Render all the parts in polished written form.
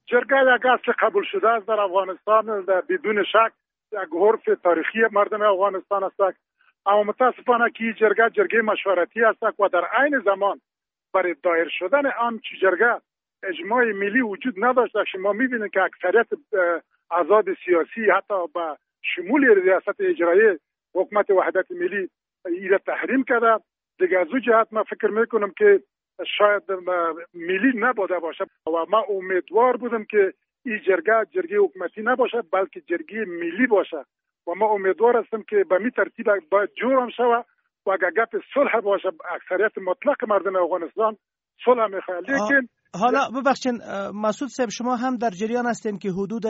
جرگه یک اصل قبول شده است در افغانستان، بدون شک یک عرف تاریخی مردم افغانستان است. اما متاسفانه که جرگه مشورتی است و در عین زمان برای دایر شدن آن جرگه اجماع ملی وجود نداشت. شما می‌بینید که اکثریت احزاب سیاسی حتی با شمول ریاست اجرایی حکومت وحدت ملی ایره تحریم کرده. دیگه از اون جهت من فکر میکنم که شاید ملی نبوده باشه و من امیدوار بودم که این جرگه حکومتی نباشه بلکه جرگه ملی باشه و من امیدوار هستم که به می ترتیب باید جور هم شود و اگر گپ صلح باشه اکثریت مطلق مردم افغانستان صلح میخواد. لیکن حالا ببخشید مسعود صاحب، شما هم در جریان هستین که حدود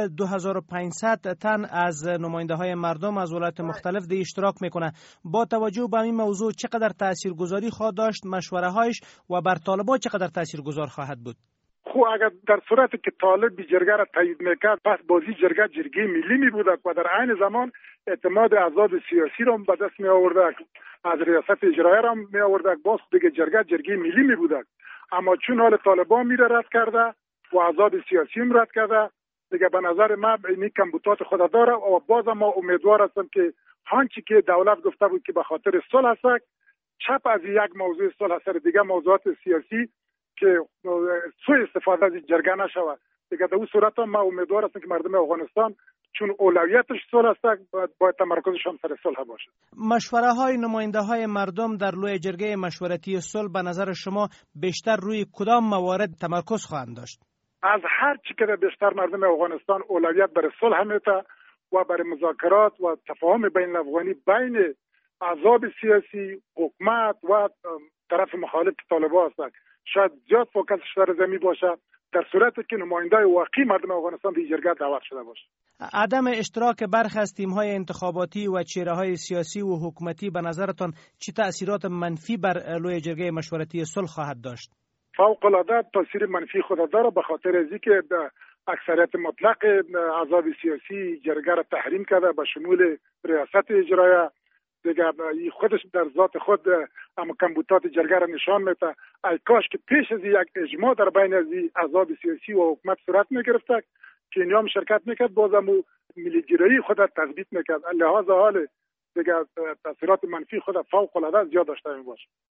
2500 تن از نماینده های مردم از ولایات مختلف در اشتراک میکنه. با توجه به این موضوع چقدر تاثیرگذاری خواهد داشت مشوره هایش و بر طالبان چقدر تاثیرگذار خواهد بود؟ خب اگر در صورتی که طالب جرگه را تایید میکرد پس بازی جرگه ملی می بود و در عین زمان اعتماد احزاب سیاسی را به دست می آورد، از ریاست اجرایی را می آورد، باز دیگه جرگه ملی می بود. اما چون حال طالبان میره رد کرده و احزاب سیاسی هم رد کرده، دیگه به نظر من این کمبودات خود داره و باز ما امیدوار هستم که هانچی که دولت گفته بود که به خاطر صلح است چپ از یک موضوع صلح سر دیگه موضوعات سیاسی که سوء استفاده از جرگه نشود. دیگه در اون صورت هم ما امیدوار هستم که مردم افغانستان چون اولویتش صلح است باید تمرکزشان سر صلح باشد. مشوره های نماینده های مردم در لوی جرگه مشورتی صلح به نظر شما بیشتر روی کدام موارد تمرکز خواهند داشت؟ از هر چی که بیشتر مردم افغانستان اولویت برای صلح میته و برای مذاکرات و تفاهم بین الافغانی بین احزاب سیاسی، حکومت و طرف مخالف طالبان است. شاید زیاد فوکسش در زمین باشه در صورتی که نماینده واقعی مردم افغانستان به جرگه دعوت شده باشه. عدم اشتراک برخی از تیم‌های انتخاباتی و چهره‌های سیاسی و حکومتی به نظرتان چه تأثیرات منفی بر لوی جرگه مشورتی صلح خواهد داشت؟ فوق العاده تاثیر منفی خود داره، به خاطر از اینکه اکثریت مطلق احزاب سیاسی جرگه را تحریم کرده به شمول ریاست اجرایی. دیگه خودش در ذات خود اما کمبودات جرگه را نشان میده. ای کاش که پیش از یک اجماع در بین از احزاب سیاسی و حکومت صورت میگرفت که اینها هم شرکت میکرد بازم ملی‌گرایی خود را تثبیت میکرد. لحاظ حال دیگه تاثیرات منفی خود فوق العاده زیاد داشته باشه.